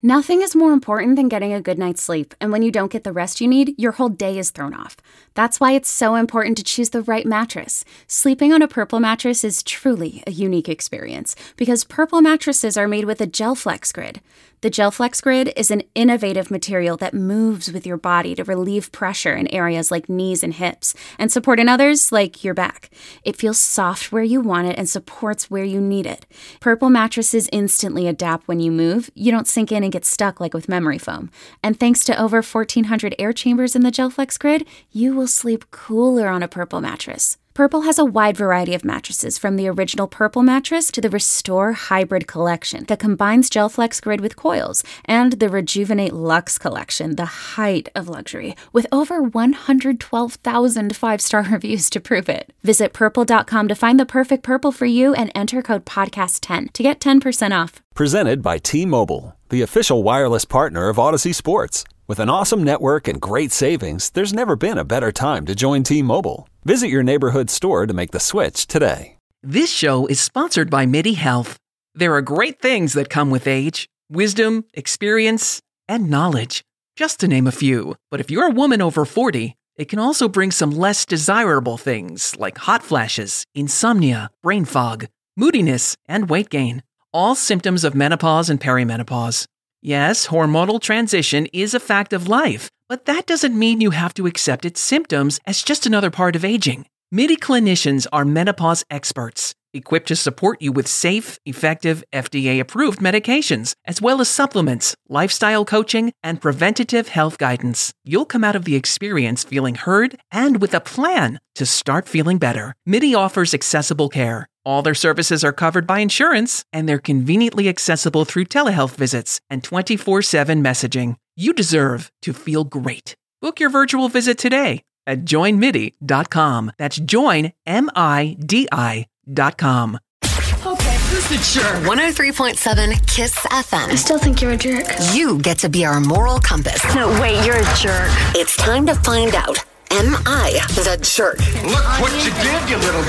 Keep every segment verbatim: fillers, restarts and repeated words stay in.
Nothing is more important than getting a good night's sleep, and when you don't get the rest you need, your whole day is thrown off. That's why it's so important to choose the right mattress. Sleeping on a Purple mattress is truly a unique experience, because Purple mattresses are made with a GelFlex Grid. The GelFlex Grid is an innovative material that moves with your body to relieve pressure in areas like knees and hips, and support in others like your back. It feels soft where you want it and supports where you need it. Purple mattresses instantly adapt when you move. You don't sink in and get stuck like with memory foam. And thanks to over fourteen hundred air chambers in the GelFlex Grid, you will sleep cooler on a Purple mattress. Purple has a wide variety of mattresses, from the original Purple mattress to the Restore Hybrid collection that combines GelFlex Grid with coils, and the Rejuvenate Luxe collection, the height of luxury, with over one hundred twelve thousand five-star reviews to prove it. Visit purple dot com to find the perfect Purple for you and enter code podcast ten to get ten percent off. Presented by T-Mobile, the official wireless partner of Odyssey Sports. With an awesome network and great savings, there's never been a better time to join T-Mobile. Visit your neighborhood store to make the switch today. This show is sponsored by MIDI Health. There are great things that come with age: wisdom, experience, and knowledge, just to name a few. But if you're a woman over forty, it can also bring some less desirable things like hot flashes, insomnia, brain fog, moodiness, and weight gain. All symptoms of menopause and perimenopause. Yes, hormonal transition is a fact of life, but that doesn't mean you have to accept its symptoms as just another part of aging. MIDI clinicians are menopause experts, equipped to support you with safe, effective, F D A-approved medications, as well as supplements, lifestyle coaching, and preventative health guidance. You'll come out of the experience feeling heard and with a plan to start feeling better. MIDI offers accessible care. All their services are covered by insurance, and they're conveniently accessible through telehealth visits and twenty-four seven messaging. You deserve to feel great. Book your virtual visit today at join midi dot com. That's join, M I D I dot com. Okay, who's the jerk? one oh three point seven KISS F M. I still think you're a jerk. You get to be our moral compass. No, wait, you're a jerk. It's time to find out. Am I the jerk? Look what you did, you little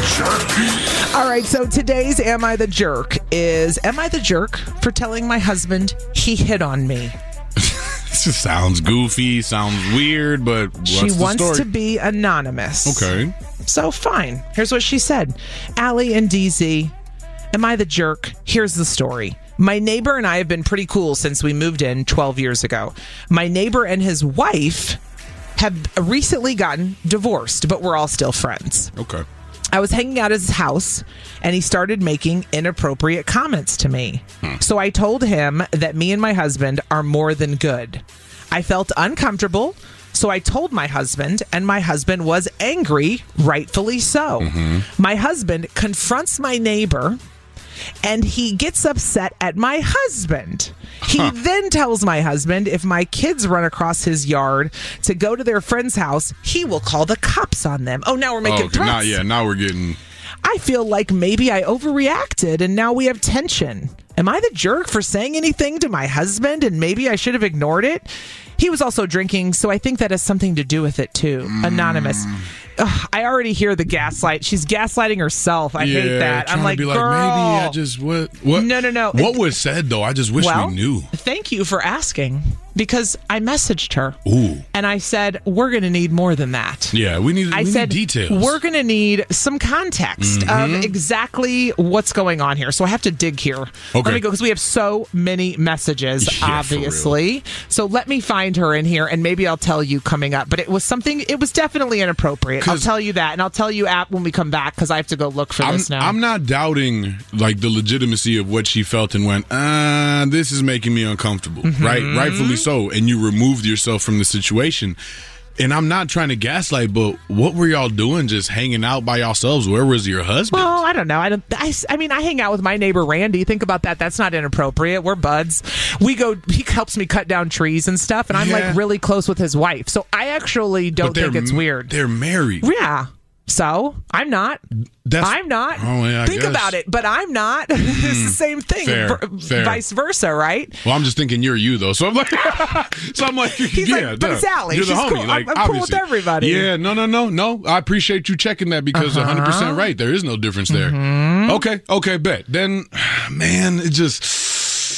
jerk. All right, so today's Am I the Jerk is, am I the jerk for telling my husband he hit on me? This just sounds goofy, sounds weird, but what's She the wants story? to be anonymous. Okay. So fine. Here's what she said. Allie and D Z, am I the jerk? Here's the story. My neighbor and I have been pretty cool since we moved in twelve years ago. My neighbor and his wife have recently gotten divorced, but we're all still friends. Okay. I was hanging out at his house, and he started making inappropriate comments to me. Hmm. So I told him that me and my husband are more than good. I felt uncomfortable, so I told my husband, and my husband was angry, rightfully so. Mm-hmm. My husband confronts my neighbor, and he gets upset at my husband. He huh. then tells my husband if my kids run across his yard to go to their friend's house, he will call the cops on them. Oh, now we're making oh, okay. threats. Now, yeah, now we're getting... I feel like maybe I overreacted and now we have tension. Am I the jerk for saying anything to my husband and maybe I should have ignored it? He was also drinking, so I think that has something to do with it too. Mm. Anonymous. Ugh, I already hear the gaslight. She's gaslighting herself. I yeah, hate that. I'm like, to be girl. Like, maybe I just what? What? No, no, no. What was said though? I just wish well, we knew. Thank you for asking, because I messaged her. Ooh. And I said, we're going to need more than that. Yeah, we need. I we said, need details. We're going to need some context mm-hmm. of exactly what's going on here. So I have to dig here. Okay. Let me go, because we have so many messages, yeah, obviously. So let me find her in here, and maybe I'll tell you coming up. But it was something. It was definitely inappropriate. I'll tell you that, and I'll tell you at when we come back, because I have to go look for I'm, this now. I'm not doubting like the legitimacy of what she felt and went, ah, this is making me uncomfortable, mm-hmm. right? Rightfully so. And you removed yourself from the situation. And I'm not trying to gaslight, but what were y'all doing just hanging out by yourselves? Where was your husband? Well, I don't know. I don't. I, I mean, I hang out with my neighbor Randy. Think about that. That's not inappropriate. We're buds. We go. He helps me cut down trees and stuff, and I'm yeah. like really close with his wife. So I actually don't think it's weird. They're married. Yeah. So I'm not. That's, I'm not. Oh, yeah, I Think guess. about it, but I'm not. Mm, it's the same thing. Fair, v- fair. Vice versa, right? Well, I'm just thinking you're you though, so I'm like, so I'm like, He's yeah, like, but it's Allie. You're the She's homie. cool. Like, I'm, I'm cool with everybody. Yeah, no, no, no, no. I appreciate you checking that because uh-huh. one hundred percent right. There is no difference there. Mm-hmm. Okay, okay, bet. Then, man, it just.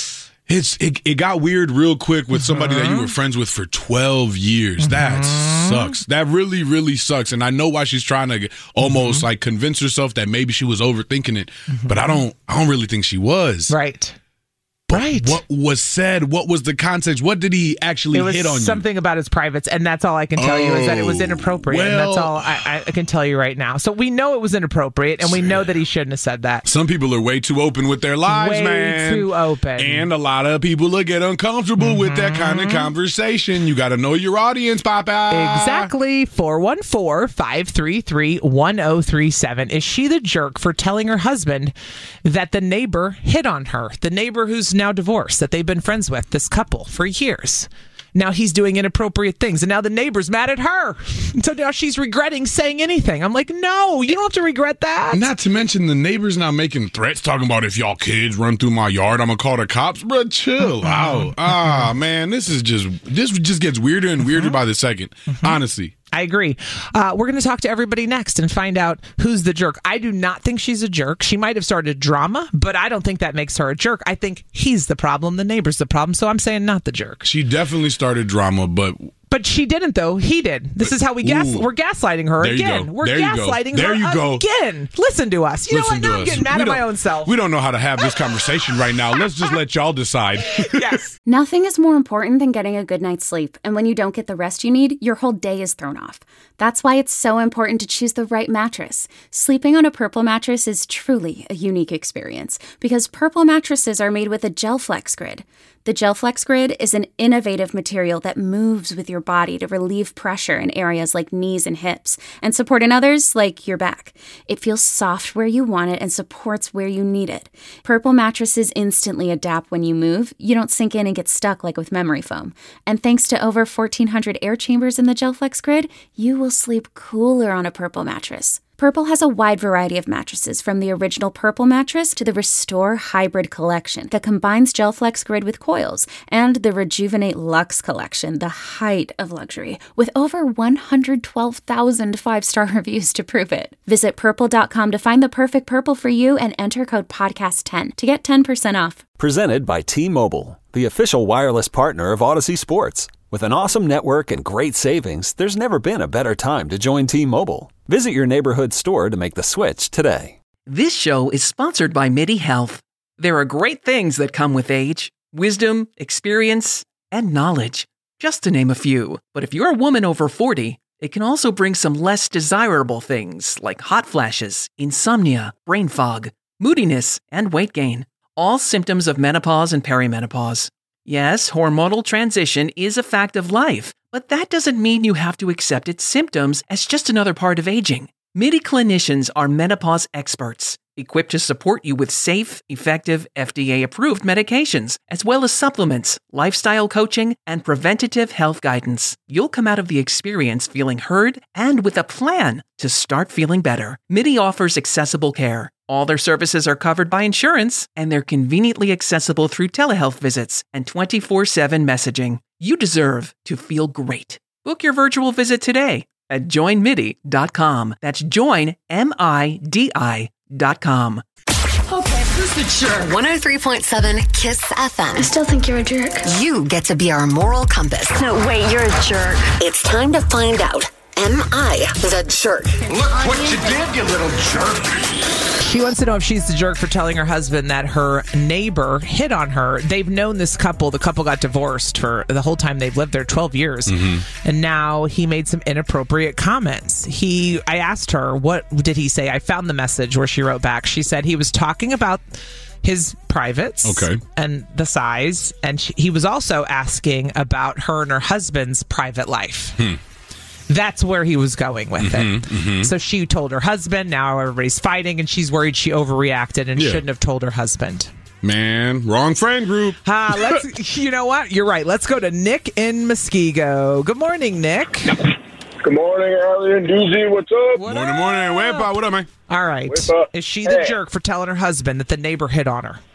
It's it, it got weird real quick with somebody Mm-hmm. that you were friends with for twelve years. That sucks. That really, really sucks. And I know why she's trying to almost Mm-hmm. like convince herself that maybe she was overthinking it, but I don't I don't really think she was. Right. Right. What was said? What was the context? What did he actually It was hit on you? something about his privates, and that's all I can tell you is that it was Oh, inappropriate, and that's well- all I, I can tell you right now. So we know it was inappropriate, and we know that he shouldn't have said that. Some people are way too open with their lives, Way man. too open. And a lot of people will get uncomfortable with that kind of conversation. You got to know your audience, Papa. Exactly. four one four, five three three, one zero three seven. Is she the jerk for telling her husband that the neighbor hit on her? The neighbor who's now divorced, that they've been friends with, this couple, for years. Now he's doing inappropriate things, and now the neighbor's mad at her. So now she's regretting saying anything. I'm like, no, you don't have to regret that. Not to mention the neighbors now making threats, talking about if y'all kids run through my yard, I'm gonna call the cops. Bro, chill out. Ah, man, this is just this just gets weirder and weirder by the second. Honestly. I agree. Uh, we're going to talk to everybody next and find out who's the jerk. I do not think she's a jerk. She might have started drama, but I don't think that makes her a jerk. I think he's the problem. The neighbor's the problem. So I'm saying not the jerk. She definitely started drama, but But she didn't, though. He did. This is how we gas. Ooh. We're gaslighting her There you again. go. We're There you go. gaslighting There her you go. again. Listen to us. You listen know what? to Now I'm us. getting mad We at my don't- own self. We don't know how to have this conversation right now. Let's just let y'all decide. Yes. Nothing is more important than getting a good night's sleep, and when you don't get the rest you need, your whole day is thrown off. That's why it's so important to choose the right mattress. Sleeping on a Purple mattress is truly a unique experience because Purple mattresses are made with a GelFlex grid. The GelFlex grid is an innovative material that moves with your body to relieve pressure in areas like knees and hips and support in others like your back. It feels soft where you want it and supports where you need it. Purple mattresses instantly adapt when you move. You don't sink in and get stuck like with memory foam. And thanks to over fourteen hundred air chambers in the GelFlex grid, you will sleep cooler on a Purple mattress. Purple has a wide variety of mattresses, from the original Purple mattress to the Restore Hybrid collection that combines GelFlex grid with coils, and the Rejuvenate Luxe collection, the height of luxury, with over one hundred twelve thousand five-star reviews to prove it. Visit purple dot com to find the perfect Purple for you and enter code podcast ten to get ten percent off. Presented by T-Mobile, the official wireless partner of Odyssey Sports. With an awesome network and great savings, there's never been a better time to join T-Mobile. Visit your neighborhood store to make the switch today. This show is sponsored by MIDI Health. There are great things that come with age: wisdom, experience, and knowledge, just to name a few. But if you're a woman over forty, it can also bring some less desirable things like hot flashes, insomnia, brain fog, moodiness, and weight gain. All symptoms of menopause and perimenopause. Yes, hormonal transition is a fact of life, but that doesn't mean you have to accept its symptoms as just another part of aging. MIDI clinicians are menopause experts, equipped to support you with safe, effective, F D A-approved medications, as well as supplements, lifestyle coaching, and preventative health guidance. You'll come out of the experience feeling heard and with a plan to start feeling better. MIDI offers accessible care. All their services are covered by insurance, and they're conveniently accessible through telehealth visits and twenty-four seven messaging. You deserve to feel great. Book your virtual visit today at join midi dot com. That's join, M I D I dot com. Okay, who's the jerk? one oh three point seven KISS F M. I still think you're a jerk. You get to be our moral compass. No, wait, you're a jerk. It's time to find out. Am I the jerk? Look what you did, you little jerk. She wants to know if she's the jerk for telling her husband that her neighbor hit on her. They've known this couple. The couple got divorced for the whole time they've lived there, twelve years. Mm-hmm. And now he made some inappropriate comments. He, I asked her, what did he say? I found the message where she wrote back. She said he was talking about his privates Okay. and the size. And she, he was also asking about her and her husband's private life. Hmm. That's where he was going with Mm-hmm, it. mm-hmm. So she told her husband. Now everybody's fighting, and she's worried she overreacted and Yeah. shouldn't have told her husband. Man, wrong friend group. Uh, let's. You know what? You're right. Let's go to Nick in Muskego. Good morning, Nick. Good morning, Allie and Doozy. What's up? What morning, up? morning. Wepa, what up, man? All right. What's up? Is she the Hey. jerk for telling her husband that the neighbor hit on her?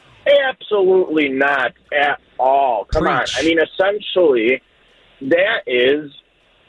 Absolutely not at all. Come Preach. on. I mean, essentially, that is,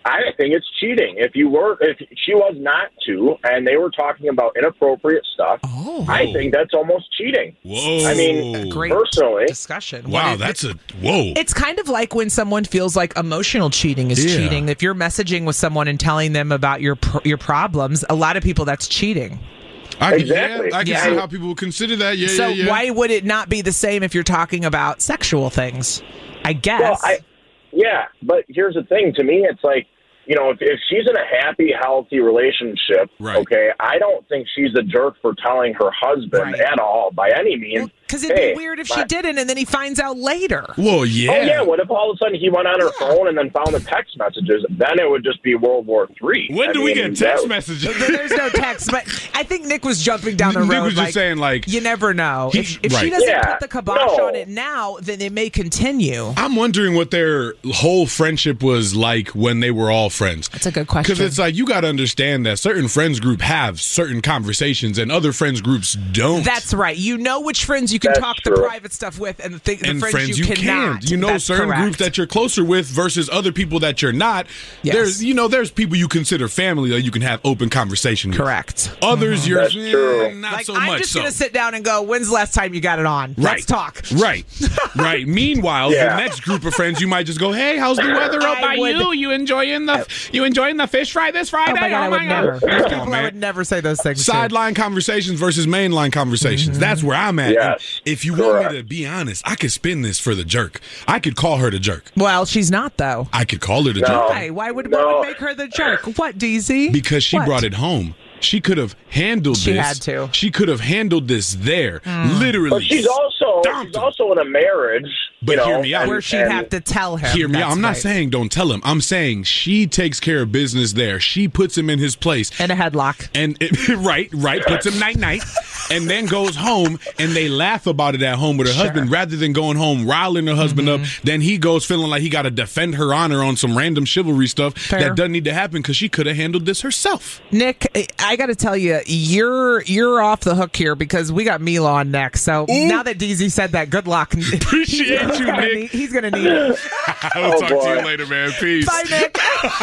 I think it's cheating. If you were, if she was not to, and they were talking about inappropriate stuff, oh. I think that's almost cheating. Whoa. I mean, Great personally. discussion. Wow, it, that's a, whoa. It's kind of like when someone feels like emotional cheating is Yeah. cheating. If you're messaging with someone and telling them about your pro- your problems, a lot of people, that's cheating. I can, Exactly. yeah, I can Yeah. see how people would consider that. Yeah, so yeah, yeah. why would it not be the same if you're talking about sexual things? I guess. Well, I, yeah, but here's the thing. To me, it's like, you know, if, if she's in a happy, healthy relationship, Right. okay, I don't think she's a jerk for telling her husband Right. at all, by any means. Because it'd hey, be weird if my- she didn't, and then he finds out later. Well, yeah. Oh, yeah, what if all of a sudden he went on her phone and then found the text messages? Then it would just be World War Three. When I do we mean, get text that- messages? There's no text, but I think Nick was jumping down the road. Nick was just like, saying, like, you never know. he- if if right. she doesn't Yeah, put the kibosh no. on it now, then it may continue. I'm wondering what their whole friendship was like when they were all friends. That's a good question. Because it's like, you got to understand that certain friends group have certain conversations and other friends groups don't. That's right. You know which friends you can That's talk true. the private stuff with, and the, th- the and friends, friends you, you cannot. can't. You know, That's certain correct. groups that you're closer with versus other people that you're not. Yes. There's, you know, there's people you consider family that you can have open conversation with. Correct. Others, you're That's eh, true. not Like, so I'm much. just so. going to sit down and go, when's the last time you got it on? Right. Let's talk. Right, right. Meanwhile, Yeah. the next group of friends, you might just go, "Hey, how's the weather out I by would- you? You enjoying the you enjoying the fish fry this Friday? Oh my God, I would never. Come People on, I man. would never say those things to. Sideline conversations versus mainline conversations. Mm-hmm. That's where I'm at. Yes, And if you want correct. me to be honest, I could spin this for the jerk. I could call her the jerk. Well, she's not, though. I could call her the No. jerk Why? Why would, No. what would make her the jerk? What, D Z? because she What? brought it home. She could have handled She this. had to. She could have handled this there. Literally. But she's also stomped she's him. also in a marriage. But you know, hear me out. and- Where she'd and- have to tell him. Hear me out. That's I'm not right. saying don't tell him. I'm saying she takes care of business there. She puts him in his place. In a headlock. And it, right, right, puts him night night, and then goes home, and they laugh about it at home with her husband rather than going home riling her husband Mm-hmm. up. Then he goes feeling like he got to defend her honor on some random chivalry stuff Fair. that doesn't need to happen because she could have handled this herself. Nick, I got to tell you, you're you're off the hook here because we got Mila on next. So now that D Z said that, good luck. Appreciate he's you, gonna Nick. Need, he's gonna need it. I'll Oh, talk to boy. you later, man. Peace. Bye, Nick.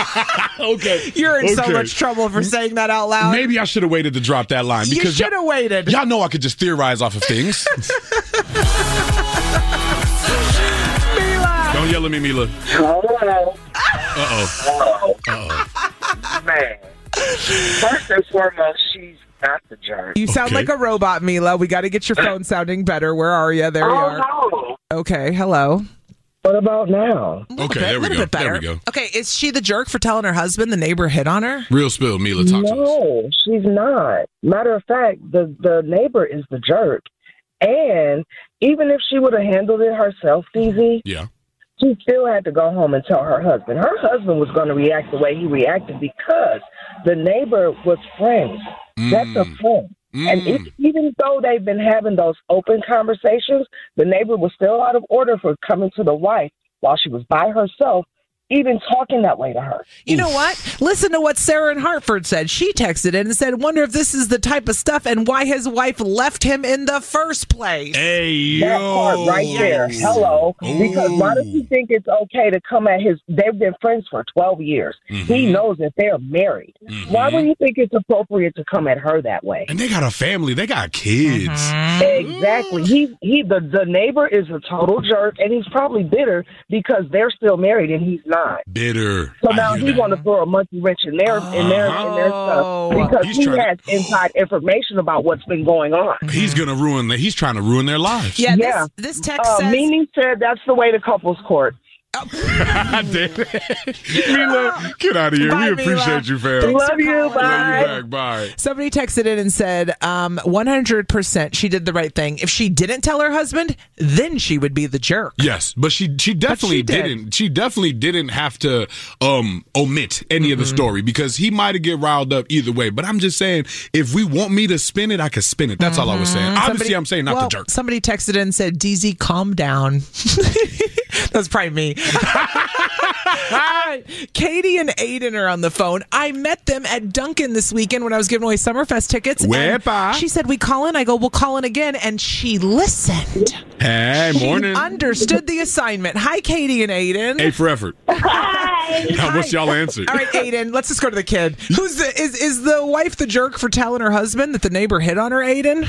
Okay, You're in so Okay. much trouble for saying that out loud. Maybe I should have waited to drop that line you because should have waited. y'all know I could just theorize off of things. Mila. Don't yell at me, Mila. Hello. Uh-oh. Oh, man. First and foremost, she's not the jerk. You sound Okay. like a robot, Mila. We got to get your phone sounding better. Where are you? There you Oh, are. no. Okay, hello. What about now? Okay, bit, there we little go. bit better. There we go. Okay, is she the jerk for telling her husband the neighbor hit on her? Real spill, Mila, talk to us. No, she's not. Matter of fact, the, the neighbor is the jerk. And even if she would have handled it herself, D Z, Yeah. she still had to go home and tell her husband. Her husband was going to react the way he reacted because the neighbor was friends. That's a friend. And if, even though they've been having those open conversations, the neighbor was still out of order for coming to the wife while she was by herself, even talking that way to her. You know what? Listen to what Sarah in Hartford said. She texted in and said, wonder if this is the type of stuff and why his wife left him in the first place. Hey, That yo. part right there. Hello. Because why does he think it's okay to come at his... They've been friends for twelve years. Mm-hmm. He knows that they're married. Why would he think it's appropriate to come at her that way? And they got a family. They got kids. Exactly. He he the, the neighbor is a total jerk, and he's probably bitter because they're still married and he's not. Bitter. So I now hear he that. want to throw a monkey wrench in their in their in their Oh. stuff because He's he trying has to- inside information about what's been going on. He's gonna ruin. The, he's trying to ruin their lives. Yeah, Yeah. This, this text Uh, says... Mimi said that's the way to couples court. Damn it. Mila, get out of here. Bye, we appreciate Mila. you, fam. Thanks Love for you, calling. Love you bye. back. Bye. Somebody texted in and said, um, one hundred percent she did the right thing. If she didn't tell her husband, then she would be the jerk. Yes, but she she definitely she did. didn't. She definitely didn't have to um omit any of the story because he might have get riled up either way. But I'm just saying, if we want me to spin it, I can spin it. That's all I was saying. Obviously, Somebody- I'm saying not well, the jerk. Somebody texted in and said, D Z, calm down. That's probably me. All right. Katie and Aiden are on the phone. I met them at Dunkin' this weekend when I was giving away Summerfest tickets. and Wepa. She said, we call in. I go, we'll call in again. And she listened. Hey, morning. She understood the assignment. Hi, Katie and Aiden. A for effort. Hi. Hi. Now, what's y'all answer? All right, Aiden, let's just go to the kid. Who's the is is the wife the jerk for telling her husband that the neighbor hit on her, Aiden?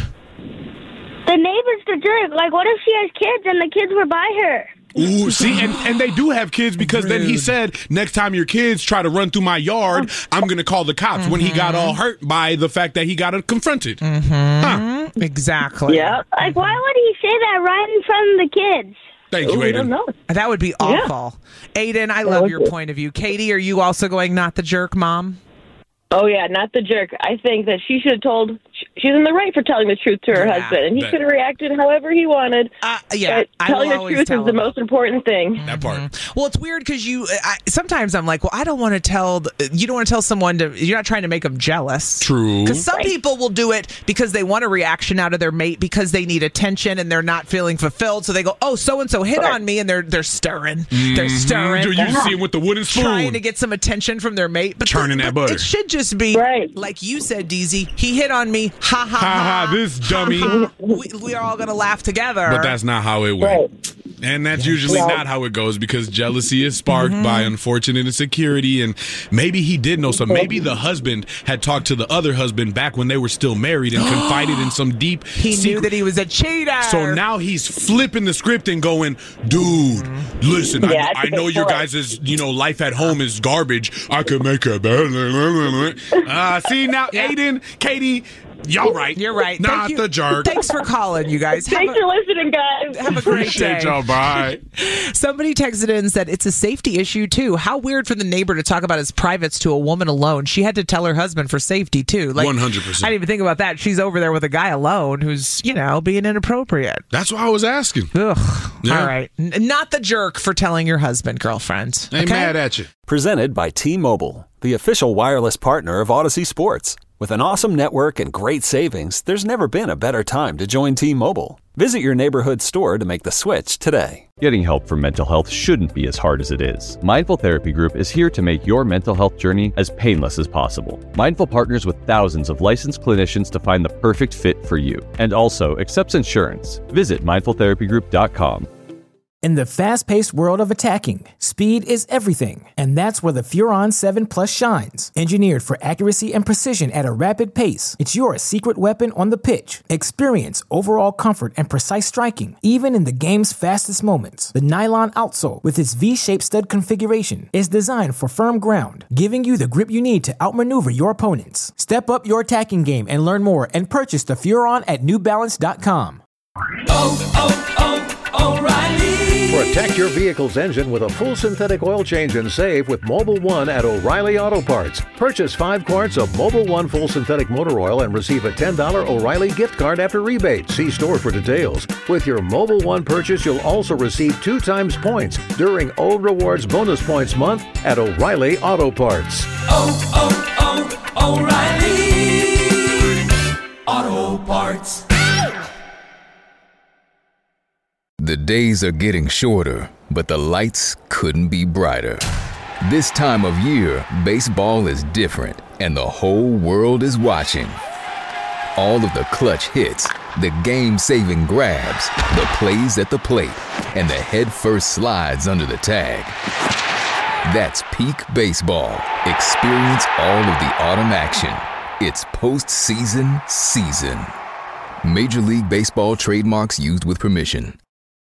The neighbor's the jerk. Like, what if she has kids and the kids were by her? Ooh, see, and, and they do have kids because Rude. Then he said, next time your kids try to run through my yard, I'm going to call the cops mm-hmm. when he got all hurt by the fact that he got confronted. Mm-hmm. Huh. Exactly. Yeah. Like, why would he say that right in front of the kids? Thank you, Aiden. That would be awful. Yeah. Aiden, I love your point of view. Katie, are you also going not the jerk, Mom? Oh, yeah, not the jerk. I think that she should have told, she's in the right for telling the truth to her yeah, husband, and he could have reacted however he wanted. Uh, yeah, but telling the truth tell is the most important thing. That part. Mm-hmm. Well, it's weird because you, I, sometimes I'm like, well, I don't want to tell, the, you don't want to tell someone to, you're not trying to make them jealous. True. Because some right. people will do it because they want a reaction out of their mate because they need attention and they're not feeling fulfilled. So they go, oh, so-and-so hit right. on me, and they're they're stirring. Mm-hmm. They're stirring. You yeah. see them with the wooden spoon. Trying to get some attention from their mate. But Churning the, that but butter. It should just be, right. like you said, Deezy, he hit on me, ha, ha, ha. Ha, ha, this dummy. Ha, ha. We, we are all going to laugh together. But that's not how it went. Right. And that's yeah. usually yeah. not how it goes because jealousy is sparked mm-hmm. by unfortunate insecurity. And maybe he did know something. Maybe the husband had talked to the other husband back when they were still married and confided in some deep He secret. knew that he was a cheater. So now he's flipping the script and going, dude, listen, yeah, I, I know your guys' you know, life at home is garbage. I could make it better. Uh, see, now, yeah. Aiden, Katie, y'all right. You're right. Not Thank the you. jerk. Thanks for calling, you guys. Thanks have for a, listening, guys. Have a great Appreciate day. y'all. Bye. Somebody texted in and said it's a safety issue, too. How weird for the neighbor to talk about his privates to a woman alone. She had to tell her husband for safety, too. Like, one hundred percent. I didn't even think about that. She's over there with a guy alone who's, you know, being inappropriate. That's why I was asking. Ugh. Yeah. All right. N- not the jerk for telling your husband, girlfriend. Ain't okay? mad at you. Presented by T-Mobile, the official wireless partner of Odyssey Sports. With an awesome network and great savings, there's never been a better time to join T-Mobile. Visit your neighborhood store to make the switch today. Getting help for mental health shouldn't be as hard as it is. Mindful Therapy Group is here to make your mental health journey as painless as possible. Mindful partners with thousands of licensed clinicians to find the perfect fit for you, and also accepts insurance. Visit mindful therapy group dot com. In the fast-paced world of attacking, speed is everything, and that's where the Furon seven Plus shines. Engineered for accuracy and precision at a rapid pace, it's your secret weapon on the pitch. Experience overall comfort and precise striking, even in the game's fastest moments. The nylon outsole, with its V-shaped stud configuration, is designed for firm ground, giving you the grip you need to outmaneuver your opponents. Step up your attacking game and learn more and purchase the Furon at new balance dot com. Oh, oh, oh, O'Reilly. Protect your vehicle's engine with a full synthetic oil change and save with Mobil one at O'Reilly Auto Parts. Purchase five quarts of Mobil one full synthetic motor oil and receive a ten dollars O'Reilly gift card after rebate. See store for details. With your Mobil one purchase, you'll also receive two times points during O Rewards Bonus Points Month at O'Reilly Auto Parts. Oh, oh, oh, O'Reilly Auto Parts. The days are getting shorter, but the lights couldn't be brighter. This time of year, baseball is different, and the whole world is watching. All of the clutch hits, the game-saving grabs, the plays at the plate, and the head-first slides under the tag. That's peak baseball. Experience all of the autumn action. It's postseason season. Major League Baseball trademarks used with permission.